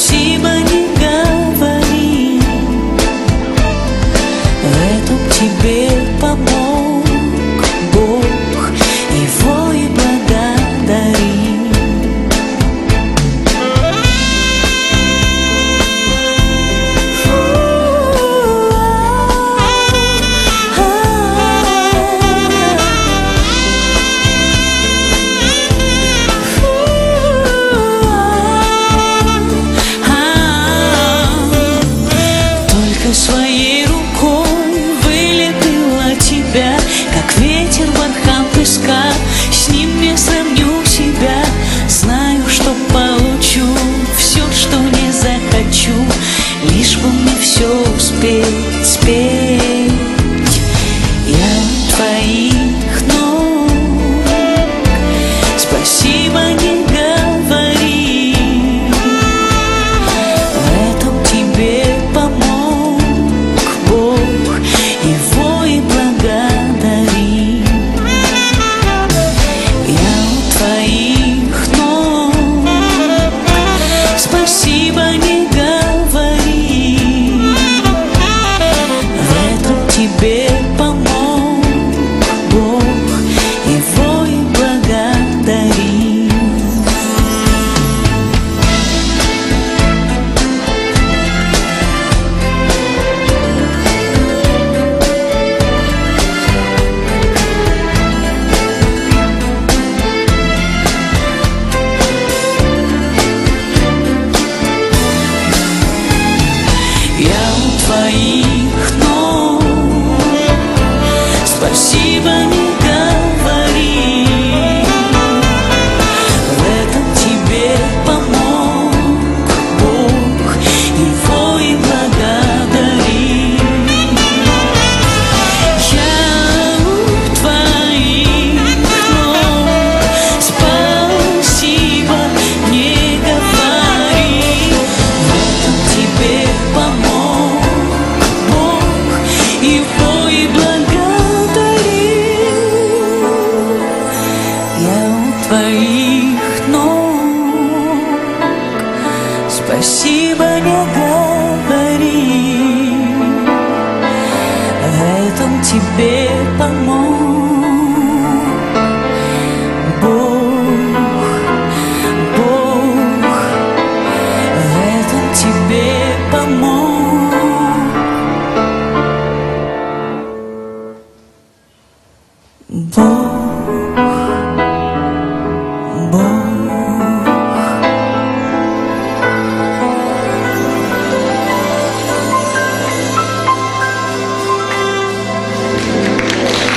спасибо не говори. В этом тебе помог Бог, Его и благодари. Своей рукой вылепила тебя, как ветер бархан песка. С ним не сравню себя, знаю, что получу все, что не захочу, лишь бы мне все успеть спеть. Я у твоих ног, спасибо не говори. В этом тебе помог Бог, Его и благодари. Я у твоих ног, спасибо не говори. В этом тебе помог Бог, Его и благодари. Я у твоих ног, спасибо не говори. В этом тебе помог Бог, Его и благодари. Я у твоих ног, спасибо не говори. В этом тебе помог Бог, Его и благодари. Я у твоих ног, спасибо не говори. В этом тебе